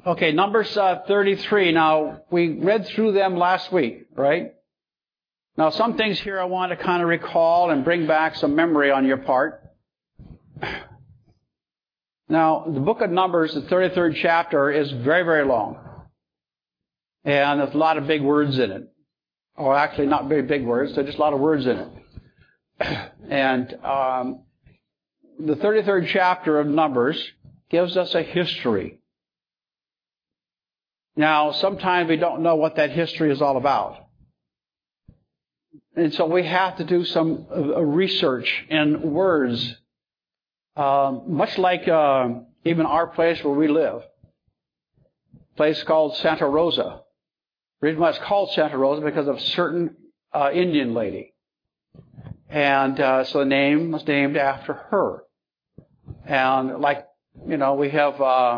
Okay, Numbers 33. Now, we read through them last week, right? Now, some things here I want to kind of recall and bring back some memory on your part. Now, the book of Numbers, the 33rd chapter, is very, very long. And there's a lot of big words in it. Or actually, not very big words, there's just a lot of words in it. And the 33rd chapter of Numbers gives us a history. Now, sometimes we don't know what that history is all about. And so we have to do some research in words, much like even our place where we live, a place called Santa Rosa. The reason why it's called Santa Rosa because of a certain Indian lady. And so the name was named after her. And like, you know, we have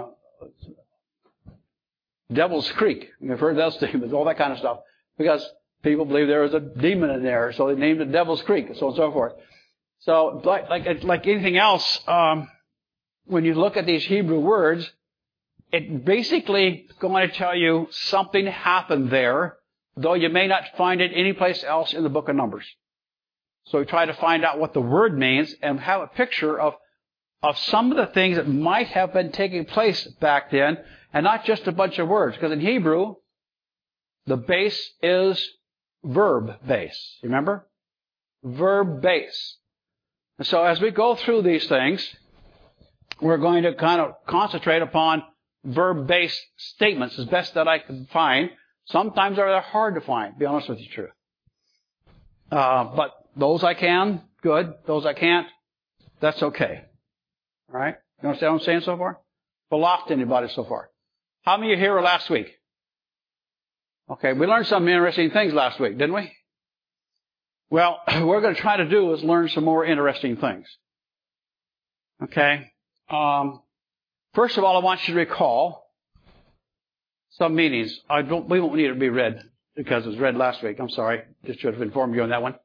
Devil's Creek. You've heard those names, all that kind of stuff. Because people believe there was a demon in there, so they named it Devil's Creek, and so on and so forth. So, like anything else, when you look at these Hebrew words, it basically is going to tell you something happened there, though you may not find it anyplace else in the book of Numbers. So we try to find out what the word means and have a picture of some of the things that might have been taking place back then, and not just a bunch of words. Because in Hebrew, the base is verb base. Remember? Verb base. And so as we go through these things, we're going to kind of concentrate upon verb-based statements as best that I can find. Sometimes they're hard to find, to be honest with you, truth. But those I can, good. Those I can't, that's okay. All right? You understand what I'm saying so far? Well, lost anybody so far? How many of you here were last week? Okay, we learned some interesting things last week, didn't we? Well, what we're going to try to do is learn some more interesting things. Okay? First of all, I want you to recall some meanings. We won't need it to be read because it was read last week. I'm sorry. Just should have informed you on that one.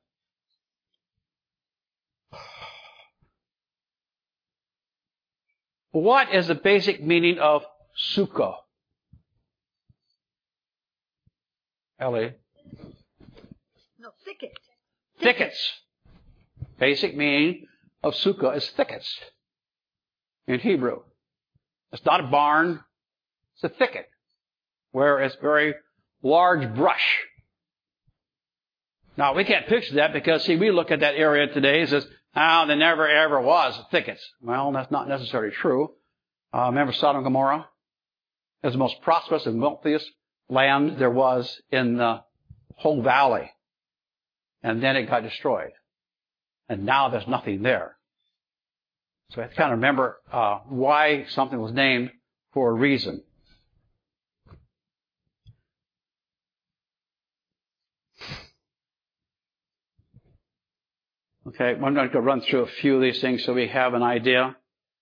What is the basic meaning of sukkah? Ellie? No, thicket. Thickets. Basic meaning of sukkah is thickets in Hebrew. It's not a barn. It's a thicket where it's very large brush. Now, we can't picture that because, see, we look at that area today and says, there never ever was thickets. Well, that's not necessarily true. Remember Sodom and Gomorrah? It was the most prosperous and wealthiest land there was in the whole valley. And then it got destroyed. And now there's nothing there. So I have to kind of remember why something was named for a reason. Okay, I'm going to run through a few of these things so we have an idea.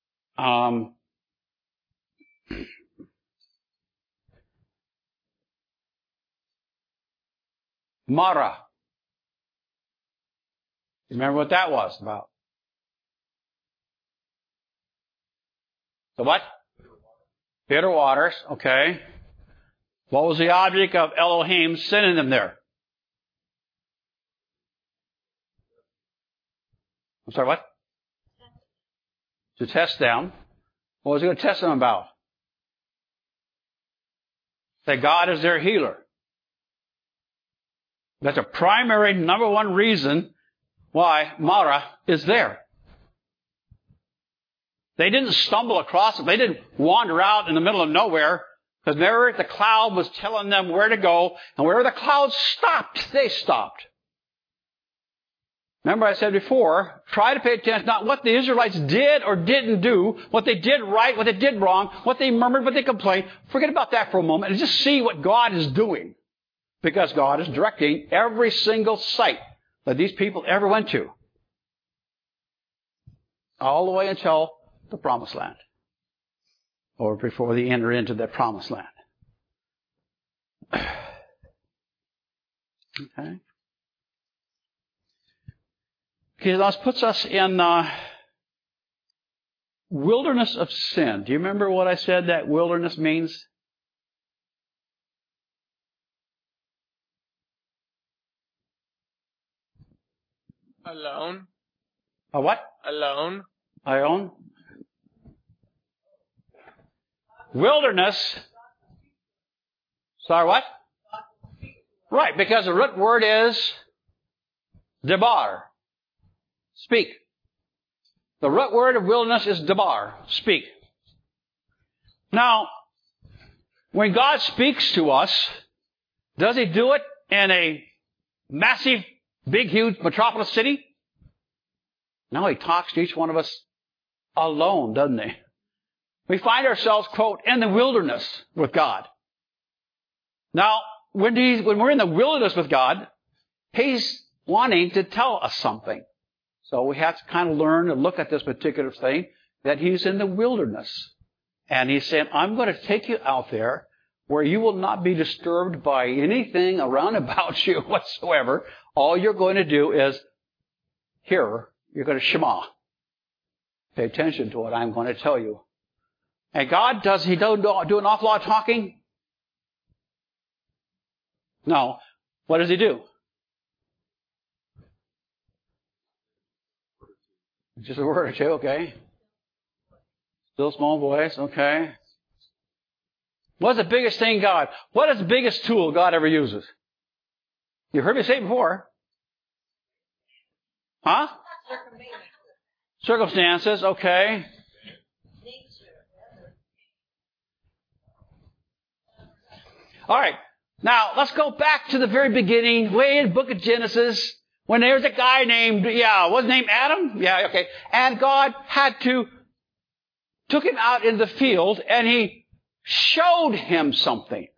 Mara. You remember what that was about? The what? Bitter waters, okay. What was the object of Elohim sending them there? I'm sorry, what? To test them. What was he going to test them about? That God is their healer. That's a primary, number one reason why Mara is there. They didn't stumble across it. They didn't wander out in the middle of nowhere. Because there the cloud was telling them where to go. And wherever the cloud stopped, they stopped. Remember I said before, try to pay attention not what the Israelites did or didn't do, what they did right, what they did wrong, what they murmured, what they complained. Forget about that for a moment and just see what God is doing. Because God is directing every single site that these people ever went to. All the way until the Promised Land. Or before they enter into that Promised Land. Okay. Okay, that puts us in wilderness of sin. Do you remember what I said that wilderness means? Alone. A what? Alone. Ion. Wilderness. Sorry, what? Right, because the root word is debar. Speak. The root word of wilderness is debar. Speak. Now, when God speaks to us, does He do it in a massive, big, huge metropolis city? No, He talks to each one of us alone, doesn't He? We find ourselves, quote, in the wilderness with God. Now, when we're in the wilderness with God, He's wanting to tell us something. So we have to kind of learn to look at this particular thing, that He's in the wilderness. And He's saying, I'm going to take you out there where you will not be disturbed by anything around about you whatsoever. All you're going to do is hear. You're going to shema. Pay attention to what I'm going to tell you. And God, does He do an awful lot of talking? No. What does He do? Just a word or two, okay. Still small voice, okay. What's the biggest thing what is the biggest tool God ever uses? You heard me say it before. Huh? Circumstances, okay. All right. Now, let's go back to the very beginning, way in the book of Genesis, when there's a guy named, what's his name, Adam? Yeah, okay. And God took him out in the field, and He showed him something.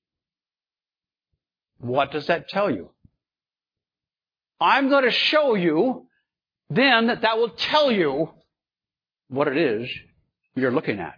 What does that tell you? I'm going to show you, then that will tell you what it is you're looking at.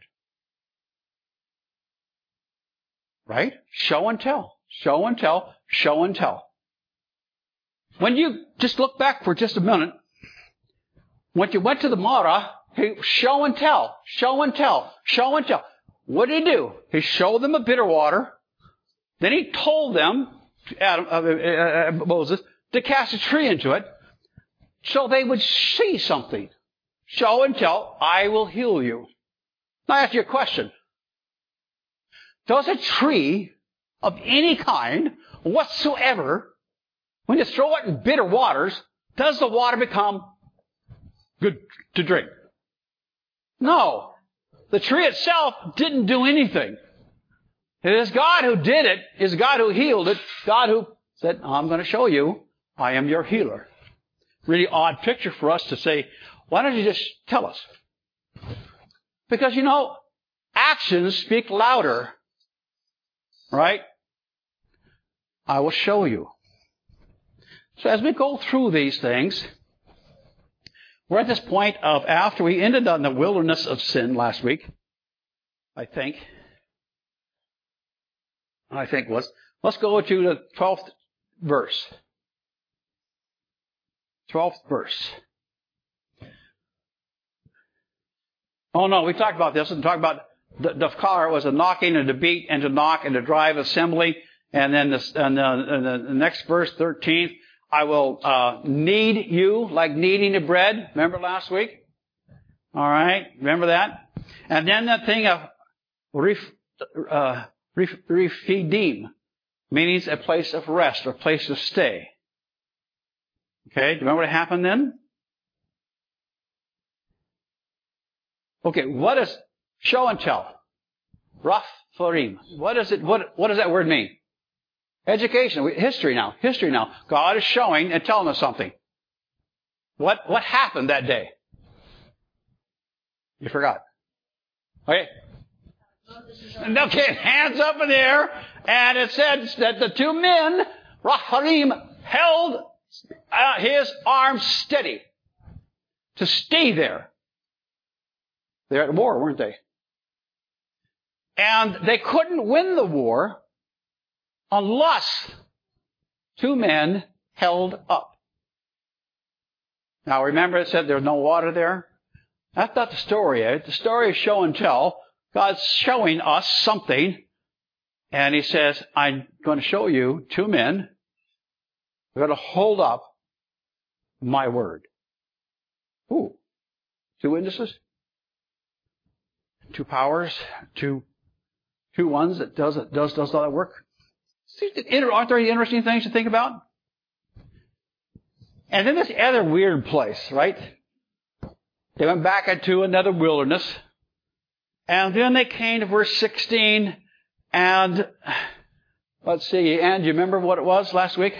Right? Show and tell. Show and tell. Show and tell. When you just look back for just a minute, when you went to the Marah, He show and tell. Show and tell. Show and tell. What did He do? He showed them a bitter water. Then He told them, Moses, to cast a tree into it so they would see something. Show and tell, I will heal you. Now I ask you a question. Does a tree of any kind whatsoever, when you throw it in bitter waters, does the water become good to drink? No. The tree itself didn't do anything. It is God who did it. It is God who healed it. God who said, I'm going to show you. I am your healer. Really odd picture for us to say, why don't you just tell us? Because, actions speak louder. Right? I will show you. So as we go through these things, we're at this point of after we ended on the wilderness of sin last week, I think was, let's go to the 12th verse. 12th verse. Oh no, we talked about this and talked about the car was a knocking and a beat and to knock and to drive assembly. And then the next verse, 13th, I will knead you like kneading the bread. Remember last week? All right. Remember that? And then that thing of Rephidim, means a place of rest or place of stay. Okay. Do you remember what happened then? Okay. What is show and tell? Rapharim. What is it? What does that word mean? Education. History now. God is showing and telling us something. What happened that day? You forgot. Okay. Okay, hands up in the air. And it said that the two men, Rapharim, held his arms steady to stay there. They're at war, weren't they? And they couldn't win the war unless two men held up. Now remember it said there's no water there? That's not the story. The story is show and tell. God's showing us something. And He says, I'm going to show you two men. They're going to hold up. my word. Ooh. 2 witnesses? 2 powers? 2 ones that does all that work? Aren't there any interesting things to think about? And then this other weird place, right? They went back into another wilderness. And then they came to verse 16. And let's see. And do you remember what it was last week?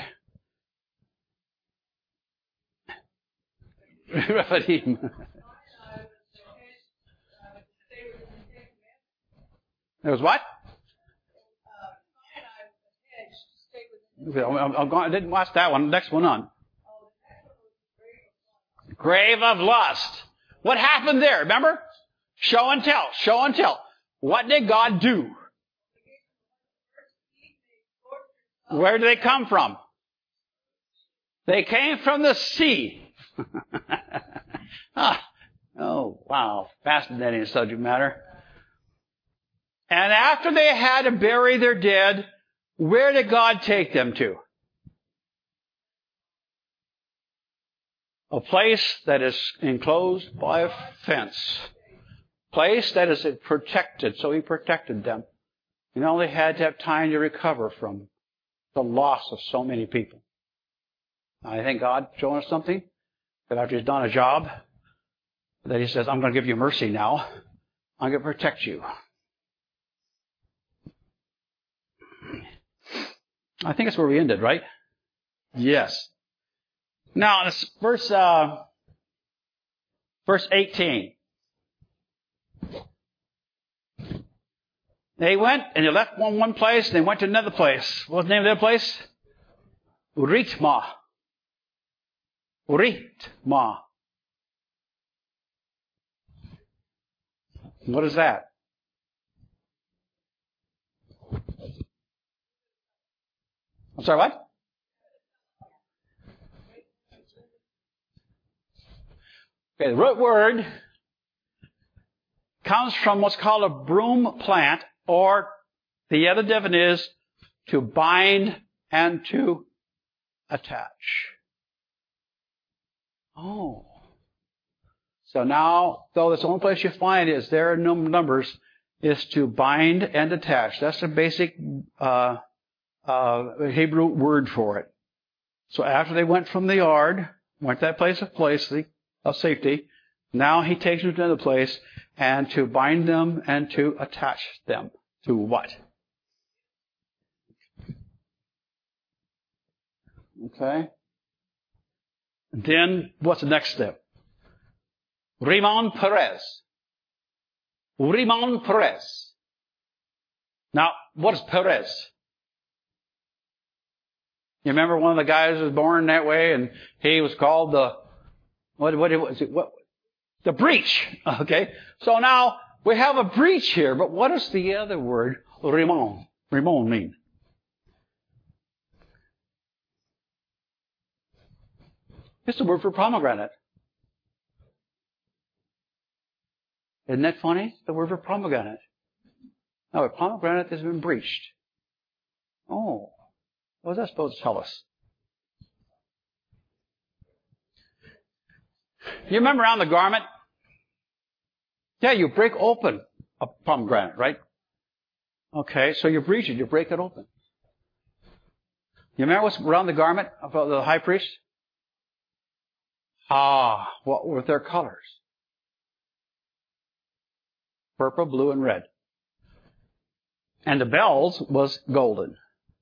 Rephaim. There was what? I didn't watch that one. Next one on. Grave of lust. What happened there? Remember? Show and tell. Show and tell. What did God do? Where did they come from? They came from the sea. Oh, wow. Fascinating subject matter. And after they had to bury their dead, where did God take them to? A place that is enclosed by a fence. Place that is protected. So He protected them. You know, they had to have time to recover from the loss of so many people. I think God showing us something. That after He's done a job, that He says, I'm going to give you mercy now. I'm going to protect you. I think that's where we ended, right? Yes. Now, this verse 18. They went and they left one place and they went to another place. What's the name of their place? Ritma. Ritma. What is that? I'm sorry, what? Okay, the root word comes from what's called a broom plant, or the other definition is to bind and to attach. Oh. So now, though that's the only place you find is there in numbers, is to bind and attach. That's the basic Hebrew word for it. So after they went from the yard, went to that place of safety, now He takes them to another place, and to bind them and to attach them to what? Okay. Then what's the next step? Rimon Perez. Rimon Perez. Now, what is Perez? You remember one of the guys was born that way, and he was called the breach. Okay, so now we have a breach here, but what does the other word Rimon mean? It's the word for pomegranate. Isn't that funny? The word for pomegranate. Now, a pomegranate has been breached. Oh. What was that supposed to tell us? You remember around the garment? Yeah, you break open a pomegranate, right? Okay, so you breach it, you break it open. You remember what's around the garment of the high priest? What were their colors? Purple, blue, and red. And the bells was golden.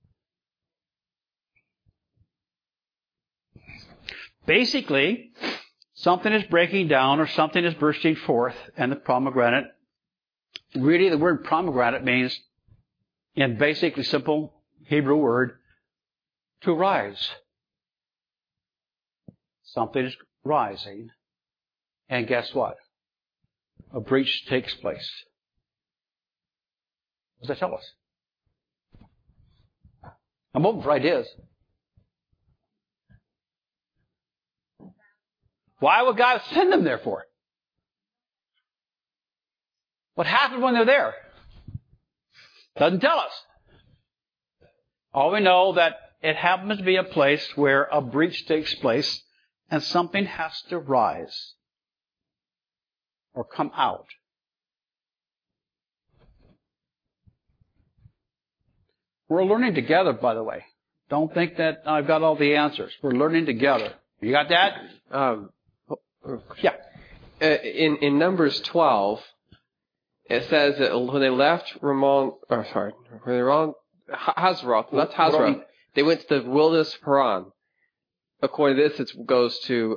Basically, something is breaking down or something is bursting forth, and the pomegranate, really the word pomegranate means, in basically simple Hebrew word, to rise. Something is rising, and guess what? A breach takes place. What does that tell us? I'm open for ideas. Why would God send them there for? What happened when they're there? Doesn't tell us. All we know that it happens to be a place where a breach takes place, and something has to rise or come out. We're learning together, by the way. Don't think that I've got all the answers. We're learning together. You got that? Yeah. In Numbers 12, it says that when they left Hazeroth, left Hazeroth, they went to the wilderness of Paran. According to this, it goes to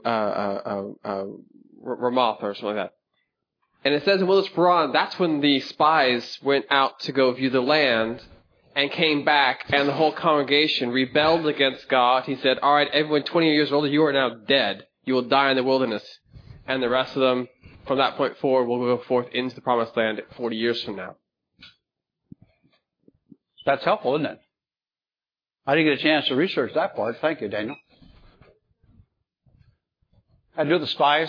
Ramoth or something like that. And it says in wilderness of Paran, that's when the spies went out to go view the land and came back, and the whole congregation rebelled against God. He said, all right, everyone 20 years older, you are now dead. You will die in the wilderness. And the rest of them, from that point forward, will go forth into the promised land 40 years from now. That's helpful, isn't it? I didn't get a chance to research that part. Thank you, Daniel. I do the spies.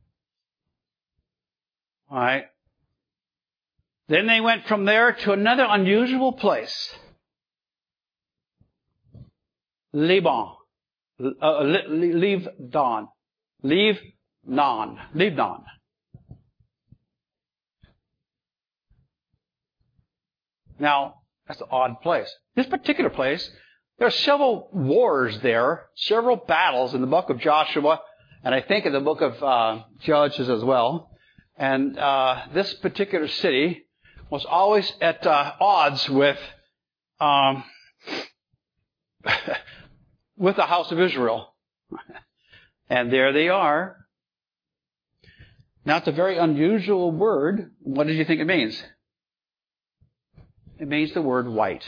All right. Then they went from there to another unusual place. Lebanon. Lebanon. Now, that's an odd place. This particular place, there are several wars there, several battles in the book of Joshua, and I think in the book of Judges as well. And this particular city was always at odds with with the house of Israel. And there they are. Now, it's a very unusual word. What did you think it means? It means the word white.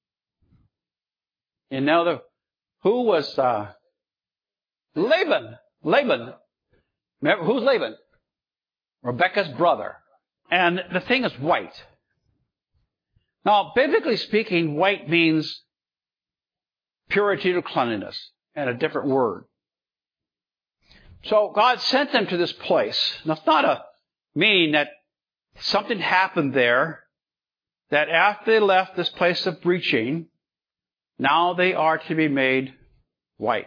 And now, who was Laban? Laban. Remember, who's Laban? Rebekah's brother. And the thing is white. Now, biblically speaking, white means purity or cleanliness, and a different word. So God sent them to this place. Now, it's not a meaning that something happened there, that after they left this place of preaching, now they are to be made white.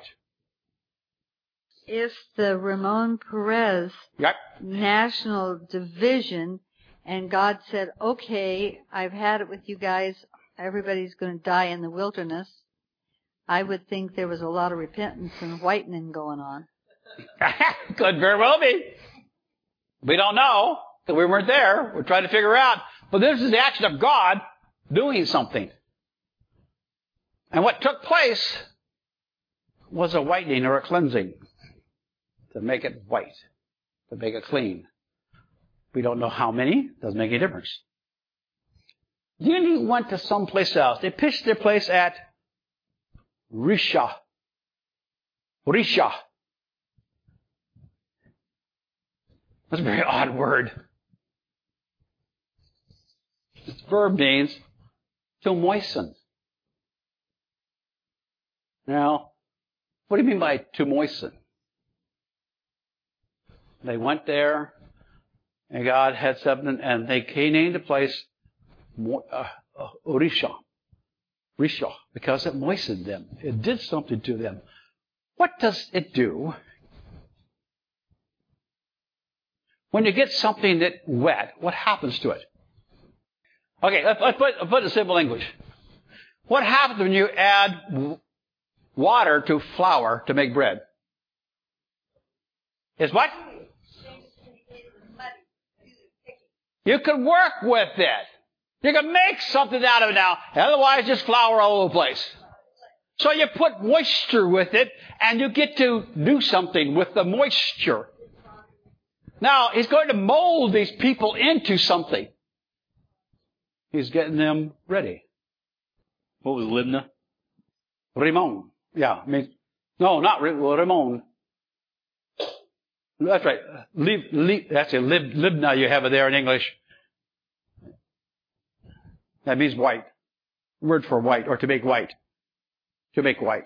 If the Ramon Perez national division, and God said, okay, I've had it with you guys, everybody's going to die in the wilderness, I would think there was a lot of repentance and whitening going on. Could very well be. We don't know, because we weren't there. We're trying to figure out. But this is the action of God doing something. And what took place was a whitening or a cleansing to make it white, to make it clean. We don't know how many. Doesn't make any difference. Then he went to someplace else. They pitched their place at Risha. That's a very odd word. Its verb means to moisten. Now, what do you mean by to moisten? They went there, and God had something, and they named the place Risha, because it moistened them. It did something to them. What does it do when you get something that's wet? What happens to it? Okay, let's put it in simple English. What happens when you add water to flour to make bread? It's what? You can work with it. You can make something out of it now. Otherwise, just flour all over the place. So you put moisture with it, and you get to do something with the moisture. Now, he's going to mold these people into something. He's getting them ready. What was Libna? Ramon. Yeah. No, not Ramon. That's right. That's it. Libna you have it there in English. That means white. Word for white, or to make white. To make white.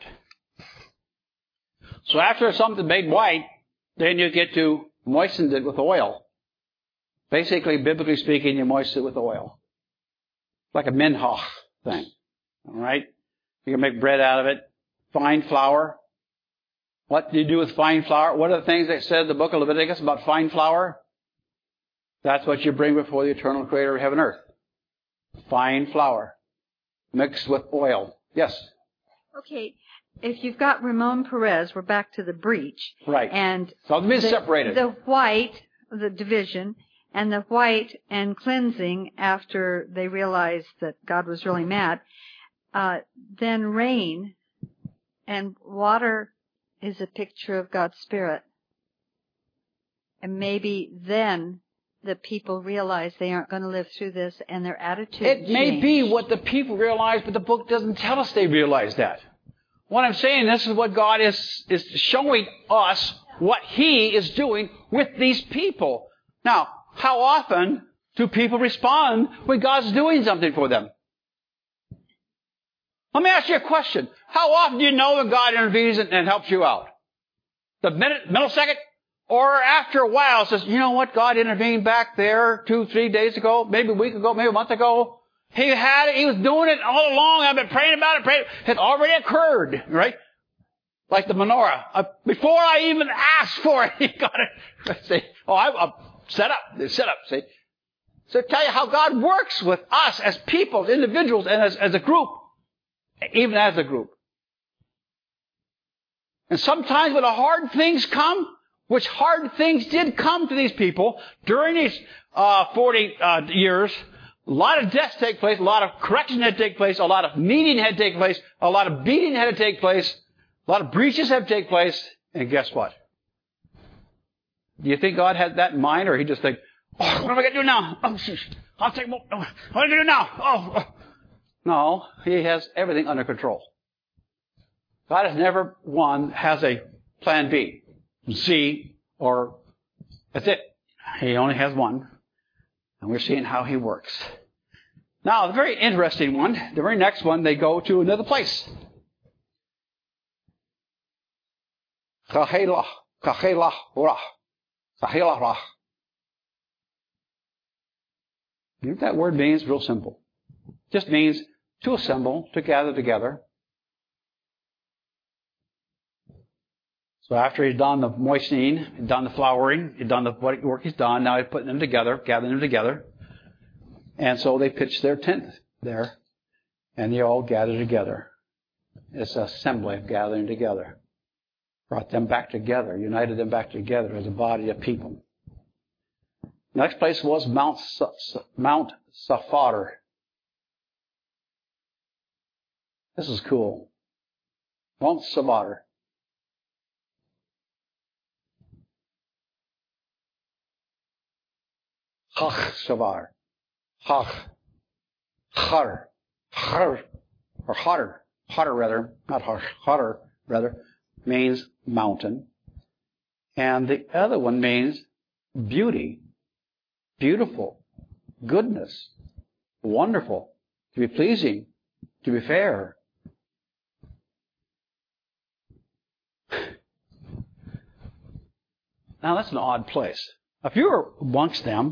So after something made white, then you get to moisten it with oil. Basically, biblically speaking, you moisten it with oil. Like a minhach thing. All right? You can make bread out of it. Fine flour. What do you do with fine flour? What are the things that said in the book of Leviticus about fine flour? That's what you bring before the eternal Creator of heaven and earth. Fine flour. Mixed with oil. Yes? Okay. If you've got Ramon Perez, we're back to the breach. Right. And so it's been separated. The white, the division, and the white and cleansing after they realized that God was really mad. Then rain and water is a picture of God's Spirit. And maybe then the people realize they aren't going to live through this and their attitude It may be what the people realize, but the book doesn't tell us they realize that. What I'm saying, this is what God is showing us what He is doing with these people. Now, how often do people respond when God's doing something for them? Let me ask you a question. How often do you know that God intervenes and helps you out? The millisecond? Or after a while says, you know what, God intervened back there 2-3 days ago, maybe a week ago, maybe a month ago. He had it, He was doing it all along. I've been praying about it, It had already occurred, right? Like the menorah. Before I even asked for it, He got it. See, I'm set up, see. So tell you how God works with us as people, individuals, and as a group. Even as a group. And sometimes when the hard things come, which hard things did come to these people during these 40 years, a lot of deaths take place, a lot of correction had to take place, a lot of meeting had to take place, a lot of beating had to take place, a lot of breaches had to take place, and guess what? Do you think God had that in mind, or He just think, what am I going to do now? I'll take more. What am I going to do now? No, He has everything under control. God has never has a plan B, C, or that's it. He only has one. And we're seeing how He works. Now, the very interesting one, the very next one, they go to another place. You know what that word means? Real simple. It just means to assemble, to gather together. So after He's done the moistening, He's done the flouring, He's done the work He's done, now He's putting them together, gathering them together. And so they pitched their tent there, and they all gathered together. It's an assembly of gathering together. Brought them back together, united them back together as a body of people. Next place was Mount Sapphira. This is cool. Mount Sapphira. Hach Shavar. Hach. Har. Har. Or Hotter. Hotter rather. Not harsh. Hotter rather. Means mountain. And the other one means beauty. Beautiful. Goodness. Wonderful. To be pleasing. To be fair. Now that's an odd place. If you were amongst them,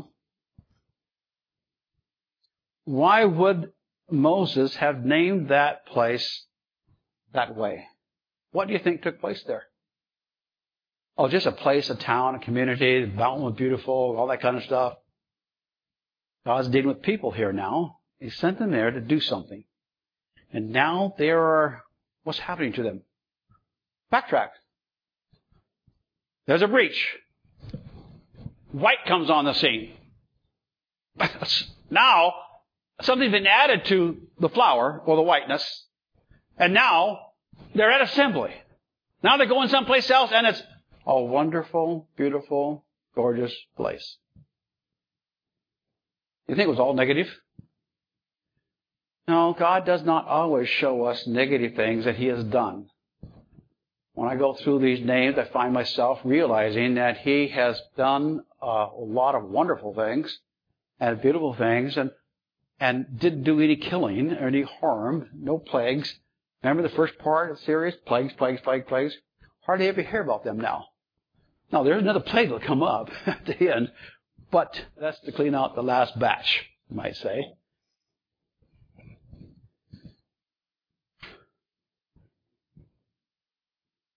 why would Moses have named that place that way? What do you think took place there? Oh, just a place, a town, a community, the mountain was beautiful, all that kind of stuff. God's dealing with people here now. He sent them there to do something. And now what's happening to them? Backtrack. There's a breach. White comes on the scene. Now, something's been added to the flour or the whiteness, and now they're at assembly. Now they're going someplace else, and it's a wonderful, beautiful, gorgeous place. You think it was all negative? No, God does not always show us negative things that He has done. When I go through these names, I find myself realizing that He has done a lot of wonderful things and beautiful things, and didn't do any killing or any harm, no plagues. Remember the first part of the series? Plagues. Hardly ever hear about them now. Now, there's another plague that'll come up at the end, but that's to clean out the last batch, you might say.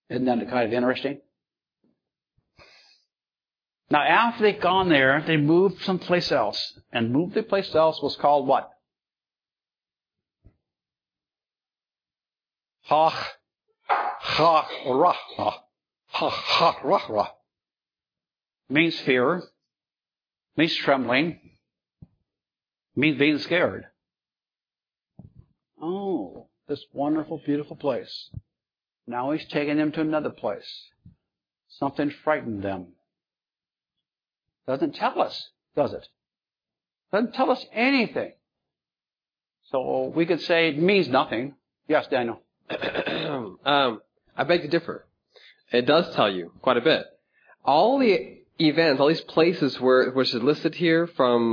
Isn't that kind of interesting? Now, after they'd gone there, they moved someplace else. And moved to place else was called what? Ha-ha-ra-ha. Means fear. Means trembling. Means being scared. Oh, this wonderful, beautiful place. Now he's taking them to another place. Something frightened them. Doesn't tell us, does it? Doesn't tell us anything. So we could say it means nothing. Yes, Daniel. I beg to differ. It does tell you quite a bit. All the events, all these places which is listed here from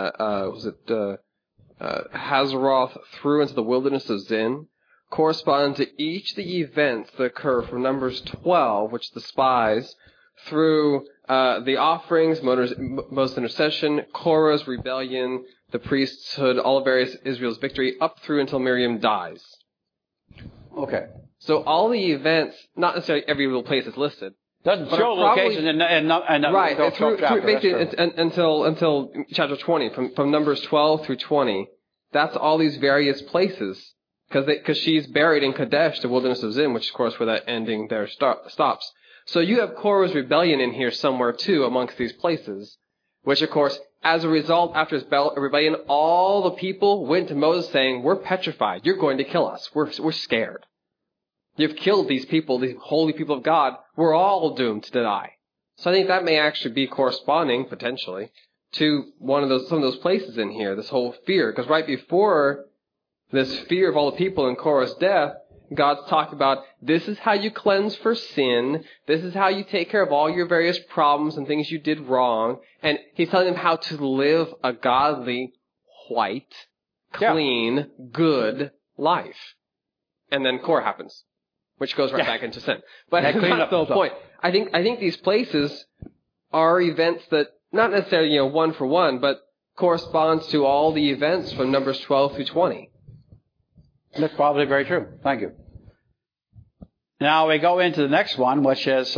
Hazeroth through into the wilderness of Zin, correspond to each of the events that occur from Numbers 12, which the spies, through the offerings, Moses' intercession, Korah's rebellion, the priesthood, all of various Israel's victory, up through until Miriam dies. Okay. So all the events, not necessarily every little place is listed. Doesn't show location and right, through basically until chapter 20, from Numbers 12 through 20, that's all these various places, because she's buried in Kadesh, the wilderness of Zin, which of course where that ending there stops. So you have Korah's rebellion in here somewhere too amongst these places, which of course, as a result, after his rebellion, all the people went to Moses saying, "We're petrified. You're going to kill us. We're scared. You've killed these people, these holy people of God. We're all doomed to die." So I think that may actually be corresponding, potentially, to some of those places in here, this whole fear. Because right before this fear of all the people in Korah's death, God's talking about, this is how you cleanse for sin. This is how you take care of all your various problems and things you did wrong. And he's telling them how to live a godly, white, clean, good life. And then Korah happens, which goes right back into sin. But that's the whole point. I think these places are events that, not necessarily, one for one, but corresponds to all the events from Numbers 12 through 20. That's probably very true. Thank you. Now we go into the next one, which is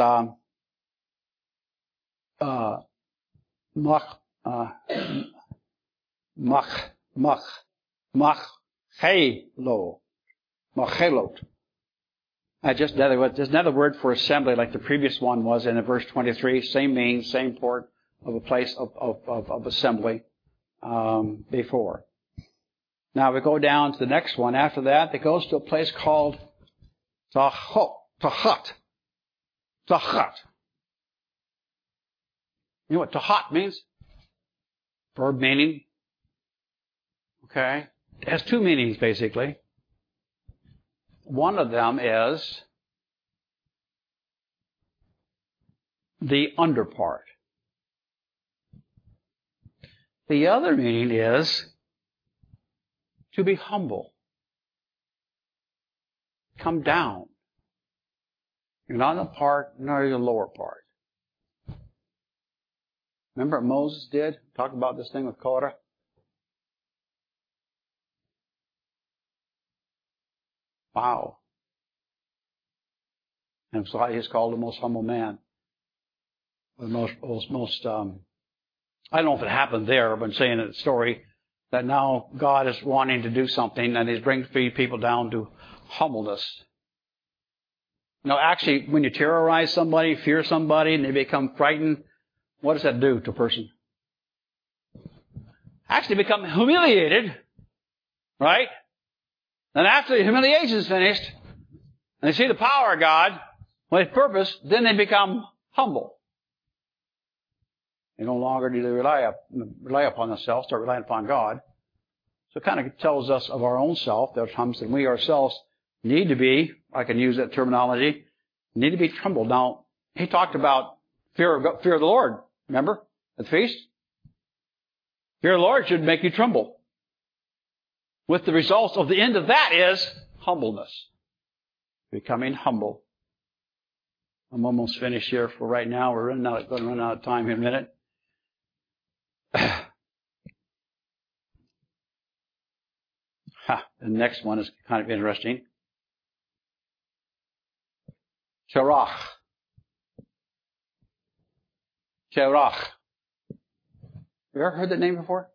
Machelot. Just another word for assembly, like the previous one was in verse 23. Same meaning, same port of a place of assembly before. Now we go down to the next one. After that, it goes to a place called Tahat. Tahat. You know what Tahat means? Verb meaning. Okay. It has two meanings, basically. One of them is the under part. The other meaning is to be humble. Come down. You're not in the part, nor the lower part. Remember what Moses did? Talk about this thing with Korah. Wow. And so he's called the most humble man. The most I don't know if it happened there, but I'm saying in the story that now God is wanting to do something and he's bringing people down to humbleness. Now actually, when you terrorize somebody, fear somebody, and they become frightened, what does that do to a person? Actually become humiliated, right? And after the humiliation is finished, and they see the power of God, with purpose, then they become humble. They no longer do they rely upon themselves, start relying upon God. So it kind of tells us of our own self. There are times that we ourselves need to be, I can use that terminology, need to be trembled. Now, he talked about fear of the Lord, remember, at the feast? Fear of the Lord should make you tremble. With the results of the end of that is humbleness. Becoming humble. I'm almost finished here for right now. We're going to run out of time here in a minute. The next one is kind of interesting. Terach. Terach. You ever heard that name before?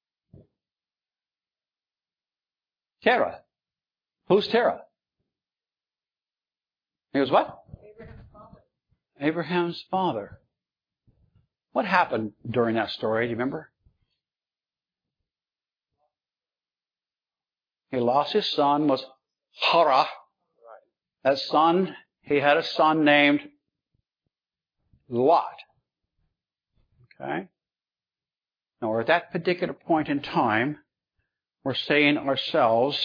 Terah. Who's Terah? He was what? Abraham's father. Abraham's father. What happened during that story? Do you remember? He lost his son, was Harah. That son, he had a son named Lot. Okay? Now, we're at that particular point in time, we're saying ourselves,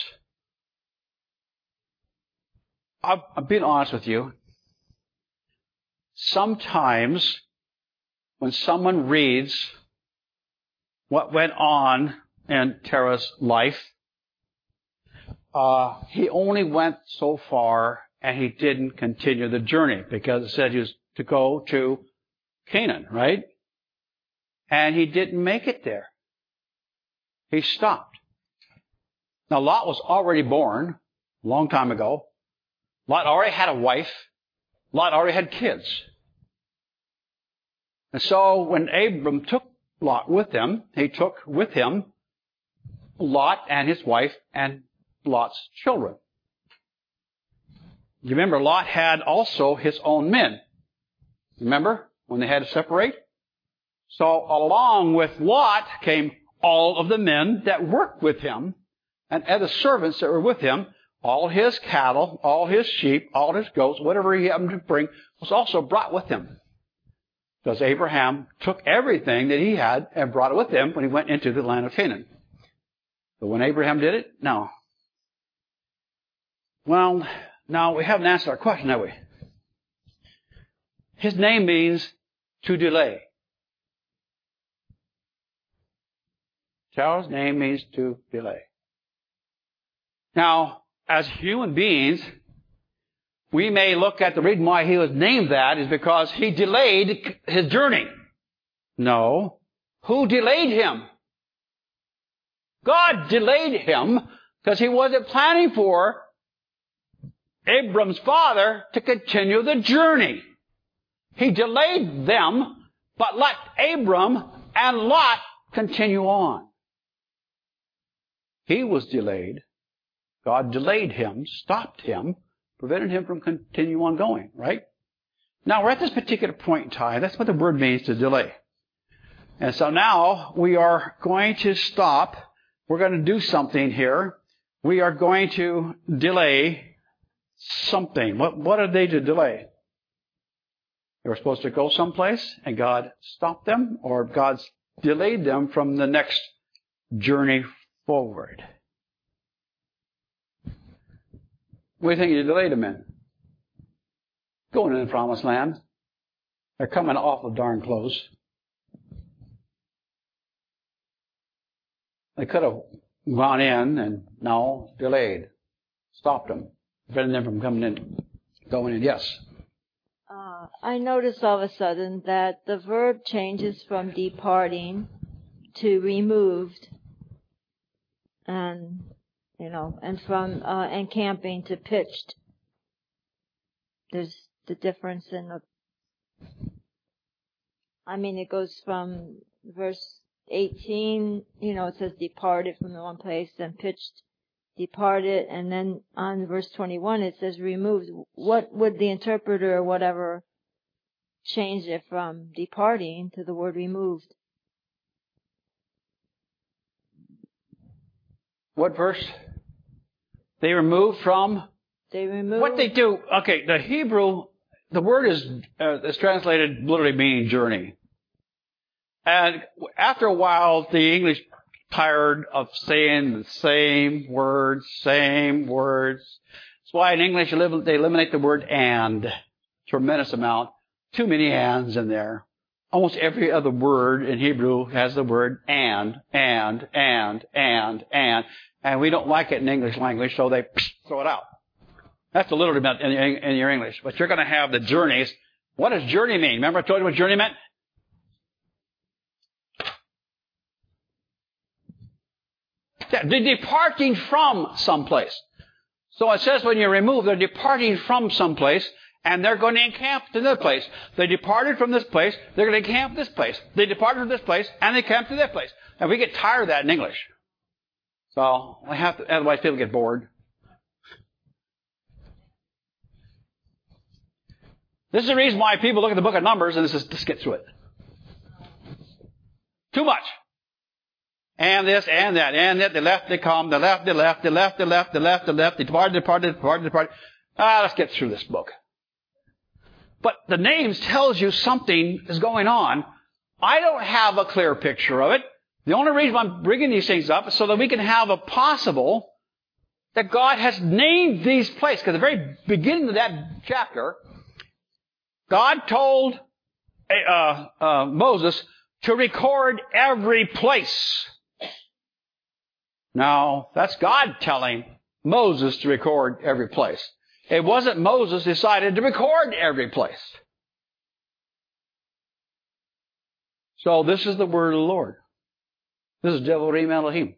I'll be honest with you, sometimes when someone reads what went on in Terah's life, he only went so far and he didn't continue the journey because it said he was to go to Canaan, right? And he didn't make it there. He stopped. Now, Lot was already born a long time ago. Lot already had a wife. Lot already had kids. And so when Abram took Lot with him, he took with him Lot and his wife and Lot's children. You remember, Lot had also his own men. Remember when they had to separate? So along with Lot came all of the men that worked with him and other servants that were with him. All his cattle, all his sheep, all his goats, whatever he happened to bring was also brought with him. Because Abraham took everything that he had and brought it with him when he went into the land of Canaan. But when Abraham did it, no. Well, now we haven't answered our question, have we? His name means to delay. Terah's name means to delay. Now, as human beings, we may look at the reason why he was named that is because he delayed his journey. No. Who delayed him? God delayed him because he wasn't planning for Abram's father to continue the journey. He delayed them, but let Abram and Lot continue on. He was delayed. God delayed him, stopped him, prevented him from continuing on going, right? Now, we're at this particular point in time. That's what the word means, to delay. And so now we are going to stop. We're going to do something here. We are going to delay something. What are they to delay? They were supposed to go someplace, and God stopped them, or God's delayed them from the next journey forward. What do you think you delayed them in? Going in the promised land. They're coming awful darn close. They could have gone in and now delayed. Stopped them. Prevented them from coming in. Going in. Yes. I notice all of a sudden that the verb changes from departing to removed, and from encamping to pitched. There's the difference in it goes from verse 18, it says departed from the one place, then pitched, departed, and then on verse 21 it says removed. What would the interpreter or whatever change it from departing to the word removed? What verse? They removed from? They removed. What they do, okay, the Hebrew, the word is translated literally meaning journey. And after a while, the English tired of saying the same words. That's why in English they eliminate the word and. Tremendous amount. Too many ands in there. Almost every other word in Hebrew has the word and. And we don't like it in English language, so they throw it out. That's a little bit in your English. But you're going to have the journeys. What does journey mean? Remember I told you what journey meant? They're departing from someplace. So it says when you remove, they're departing from someplace, And they're going to encamp to another place. They departed from this place. They're going to encamp this place. They departed from this place, and they camped to that place. And we get tired of that in English. So we have to, otherwise people get bored. This is the reason why people look at the book of Numbers and just get through it. Too much. And this, and that, and that. They left, they come. They left, they left, they left, they left, they left, they left. They departed. Let's get through this book. But the names tells you something is going on. I don't have a clear picture of it. The only reason I'm bringing these things up is so that we can have a possible that God has named these places. Because at the very beginning of that chapter, God told Moses to record every place. Now, that's God telling Moses to record every place. It wasn't Moses decided to record every place. So this is the word of the Lord. This is Devarim Elohim.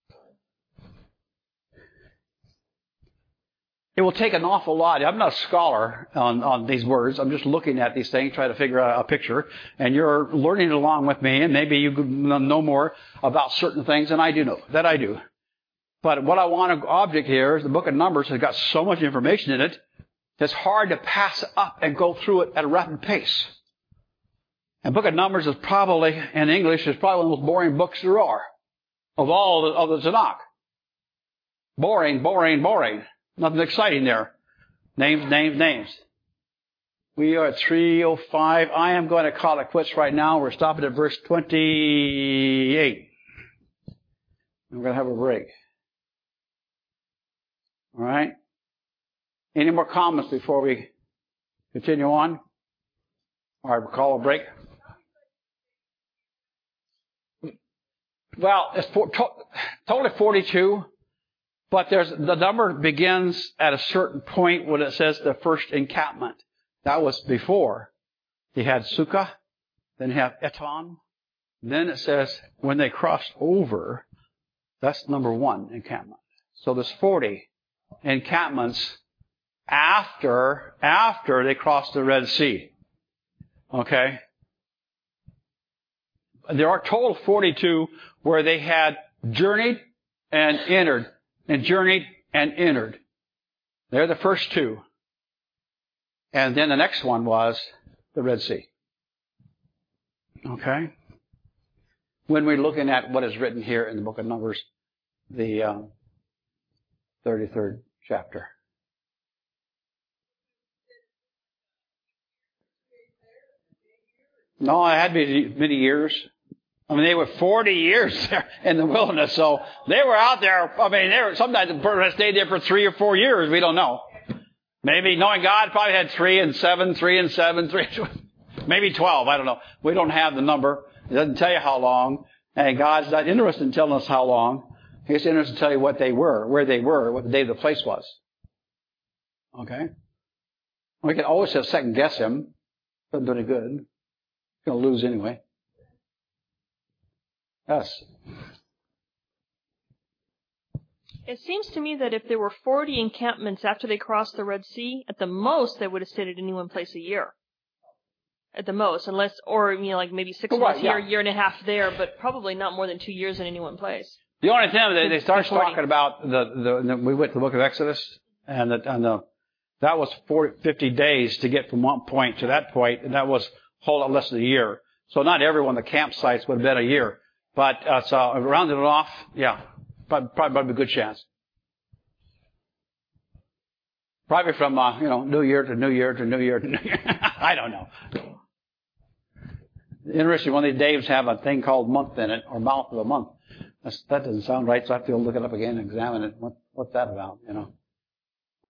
It will take an awful lot. I'm not a scholar on these words. I'm just looking at these things, trying to figure out a picture. And you're learning along with me, and maybe you know more about certain things than I do. But what I want to object here is the book of Numbers has got so much information in it that's hard to pass up and go through it at a rapid pace. And book of Numbers is probably, in English, is probably one of the most boring books there are of all of the Tanakh. Boring. Nothing exciting there. Names. We are at 3:05. I am going to call it quits right now. We're stopping at verse 28. We're going to have a break. All right? Any more comments before we continue on? All right, we'll call a break. Well, it's totally 42, but the number begins at a certain point when it says the first encampment. That was before. He had Sukkah, then he had Etam. Then it says when they crossed over, that's number one encampment. So there's 40 encampments after they crossed the Red Sea. Okay? There are total 42 where they had journeyed and entered, and journeyed and entered. They're the first two. And then the next one was the Red Sea. Okay? When we're looking at what is written here in the book of Numbers, the 33rd chapter. No, it had to be many years. I mean, they were 40 years there in the wilderness, so they were out there. I mean, sometimes the person stayed there for 3 or 4 years. We don't know. Maybe knowing God probably had 3 and 7, maybe 12. I don't know. We don't have the number. It doesn't tell you how long, and God's not interested in telling us how long. He's interested to tell you what they were, where they were, what the day of the place was. Okay? We can always have second guess him. Doesn't do any good. Going to lose anyway. Yes. It seems to me that if there were 40 encampments after they crossed the Red Sea, at the most they would have stayed at any one place a year. At the most, unless, or like maybe 6 months here, year and a half there, but probably not more than 2 years in any one place. The only thing they start talking about we went to the book of Exodus, and that was 50 days to get from one point to that point, and that was a whole lot less than a year. So not every one of the campsites would have been a year. But, so I rounded it off, probably a good chance. Probably from, New Year to New Year to New Year to New Year. I don't know. Interesting, one of these days have a thing called month in it, or mouth of a month. That doesn't sound right, so I have to go look it up again and examine it. What's that about,